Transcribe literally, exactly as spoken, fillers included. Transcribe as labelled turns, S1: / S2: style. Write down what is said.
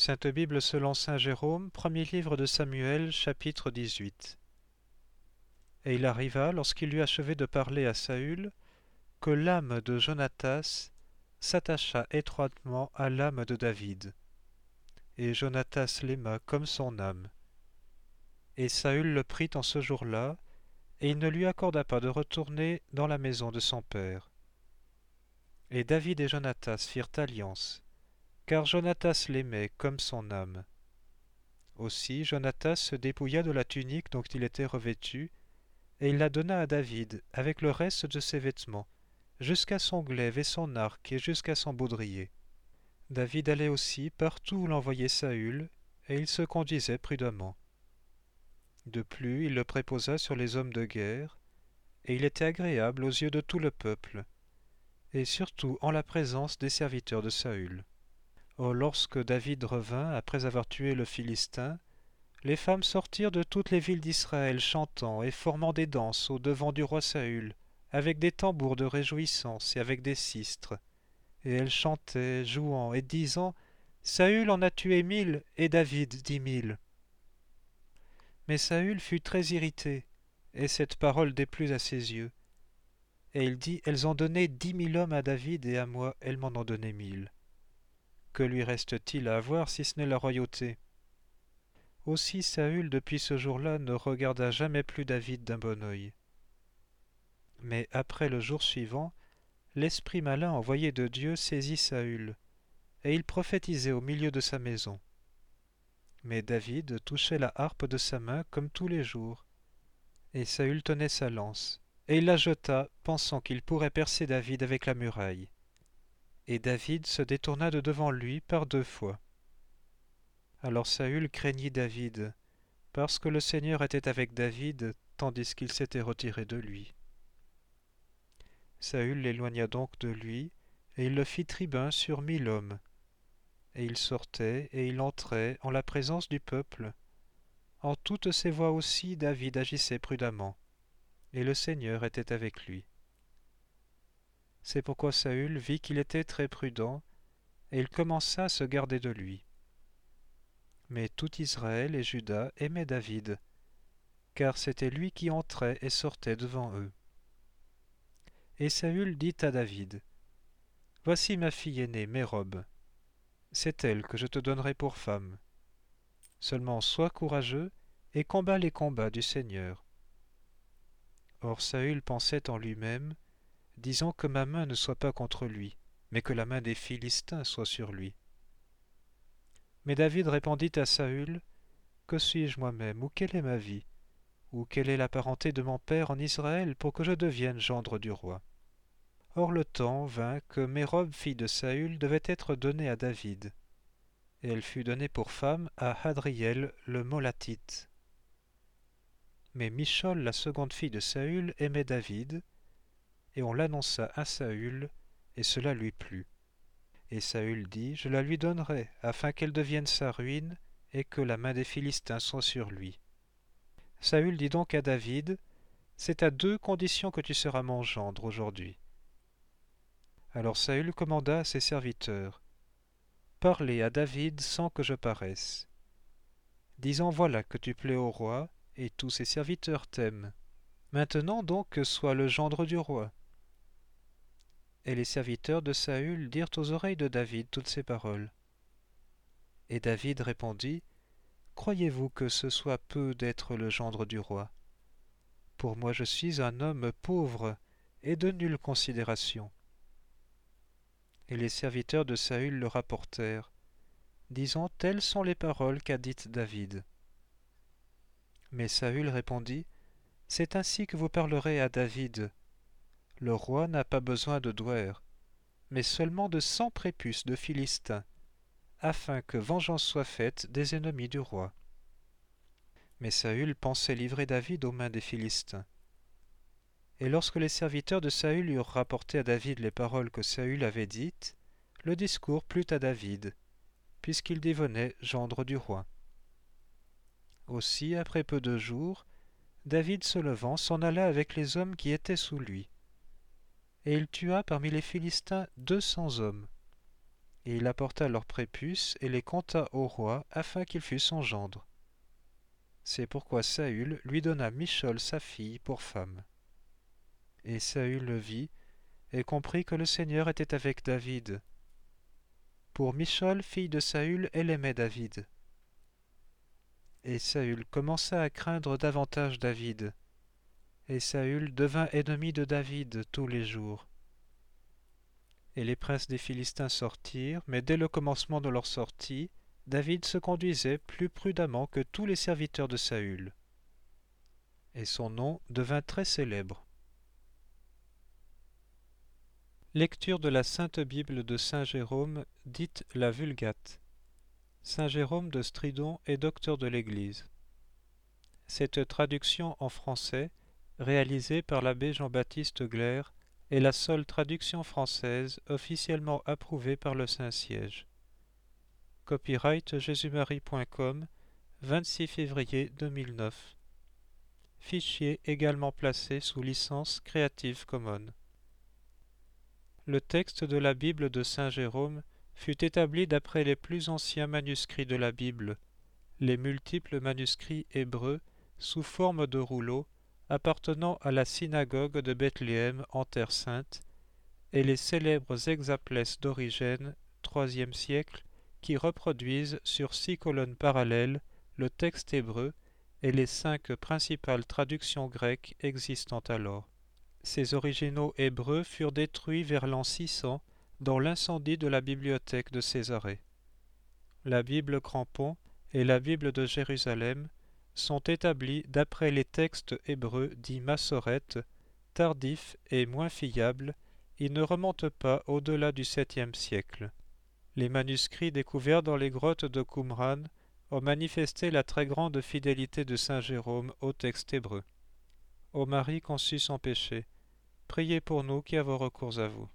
S1: Sainte Bible selon saint Jérôme, premier livre de Samuel, chapitre dix-huit. Et il arriva, lorsqu'il eut achevé de parler à Saül, que l'âme de Jonatas s'attacha étroitement à l'âme de David. Et Jonatas l'aima comme son âme. Et Saül le prit en ce jour-là, et il ne lui accorda pas de retourner dans la maison de son père. Et David et Jonatas firent alliance, car Jonatas l'aimait comme son âme. Aussi Jonatas se dépouilla de la tunique dont il était revêtu, et il la donna à David, avec le reste de ses vêtements, jusqu'à son glaive et son arc, et jusqu'à son baudrier. David allait aussi partout où l'envoyait Saül, et il se conduisait prudemment. De plus, il le préposa sur les hommes de guerre, et il était agréable aux yeux de tout le peuple, et surtout en la présence des serviteurs de Saül. Or, lorsque David revint après avoir tué le Philistin, les femmes sortirent de toutes les villes d'Israël chantant et formant des danses au devant du roi Saül, avec des tambours de réjouissance et avec des sistres. Et elles chantaient, jouant et disant « Saül en a tué mille et David dix mille. » Mais Saül fut très irrité, et cette parole déplut à ses yeux. Et il dit « Elles ont donné dix mille hommes à David, et à moi elles m'en ont donné mille. Que lui reste-t-il à avoir si ce n'est la royauté ?» Aussi Saül depuis ce jour-là ne regarda jamais plus David d'un bon œil. Mais après le jour suivant, l'esprit malin envoyé de Dieu saisit Saül, et il prophétisait au milieu de sa maison. Mais David touchait la harpe de sa main comme tous les jours, et Saül tenait sa lance, et il la jeta, pensant qu'il pourrait percer David avec la muraille. Et David se détourna de devant lui par deux fois. Alors Saül craignit David, parce que le Seigneur était avec David, tandis qu'il s'était retiré de lui. Saül l'éloigna donc de lui, et il le fit tribun sur mille hommes. Et il sortait et il entrait en la présence du peuple. En toutes ces voies aussi David agissait prudemment, et le Seigneur était avec lui. C'est pourquoi Saül vit qu'il était très prudent, et il commença à se garder de lui. Mais tout Israël et Juda aimaient David, car c'était lui qui entrait et sortait devant eux. Et Saül dit à David, « Voici ma fille aînée, Mérob. C'est elle que je te donnerai pour femme. Seulement sois courageux et combats les combats du Seigneur. » Or Saül pensait en lui-même, disant que ma main ne soit pas contre lui, mais que la main des Philistins soit sur lui. Mais David répondit à Saül, « Que suis-je moi-même, ou quelle est ma vie, ou quelle est la parenté de mon père en Israël pour que je devienne gendre du roi ?» Or le temps vint que Mérob, fille de Saül, devait être donnée à David, et elle fut donnée pour femme à Hadriel le Molatite. Mais Michol, la seconde fille de Saül, aimait David, et on l'annonça à Saül, et cela lui plut. Et Saül dit, « Je la lui donnerai, afin qu'elle devienne sa ruine, et que la main des Philistins soit sur lui. » Saül dit donc à David, « C'est à deux conditions que tu seras mon gendre aujourd'hui. » Alors Saül commanda à ses serviteurs, « Parlez à David sans que je paraisse, disant, voilà que tu plais au roi, et tous ses serviteurs t'aiment. Maintenant donc sois le gendre du roi. » Et les serviteurs de Saül dirent aux oreilles de David toutes ces paroles. Et David répondit, « Croyez-vous que ce soit peu d'être le gendre du roi? Pour moi je suis un homme pauvre et de nulle considération. » Et les serviteurs de Saül le rapportèrent, disant, « Telles sont les paroles qu'a dites David. » Mais Saül répondit, « C'est ainsi que vous parlerez à David. Le roi n'a pas besoin de douaires, mais seulement de cent prépuces de Philistins, afin que vengeance soit faite des ennemis du roi. » Mais Saül pensait livrer David aux mains des Philistins. Et lorsque les serviteurs de Saül eurent rapporté à David les paroles que Saül avait dites, le discours plut à David, puisqu'il devenait gendre du roi. Aussi, après peu de jours, David se levant s'en alla avec les hommes qui étaient sous lui. Et il tua parmi les Philistins deux cents hommes. Et il apporta leurs prépuces et les compta au roi afin qu'il fût son gendre. C'est pourquoi Saül lui donna Michol sa fille pour femme. Et Saül le vit et comprit que le Seigneur était avec David. Pour Michol, fille de Saül, elle aimait David. Et Saül commença à craindre davantage David. Et Saül devint ennemi de David tous les jours. Et les princes des Philistins sortirent, mais dès le commencement de leur sortie, David se conduisait plus prudemment que tous les serviteurs de Saül. Et son nom devint très célèbre. Lecture de la Sainte Bible de Saint Jérôme, dite la Vulgate. Saint Jérôme de Stridon est docteur de l'Église. Cette traduction en français, réalisée par l'abbé Jean-Baptiste Glaire, est la seule traduction française officiellement approuvée par le Saint-Siège. Copyright jésus-marie point com, vingt-six février deux mille neuf. Fichier également placé sous licence Creative Commons. Le texte de la Bible de Saint Jérôme fut établi d'après les plus anciens manuscrits de la Bible, les multiples manuscrits hébreux sous forme de rouleaux appartenant à la synagogue de Bethléem en Terre Sainte, et les célèbres hexaplès d'Origène, troisième siècle, qui reproduisent sur six colonnes parallèles le texte hébreu et les cinq principales traductions grecques existant alors. Ces originaux hébreux furent détruits vers l'an six cents dans l'incendie de la bibliothèque de Césarée. La Bible Crampon et la Bible de Jérusalem sont établis d'après les textes hébreux dits massorètes, tardifs et moins fiables. Ils ne remontent pas au-delà du septième siècle. Les manuscrits découverts dans les grottes de Qumran ont manifesté la très grande fidélité de saint Jérôme au texte hébreu. Ô Marie conçue sans péché, priez pour nous qui avons recours à vous.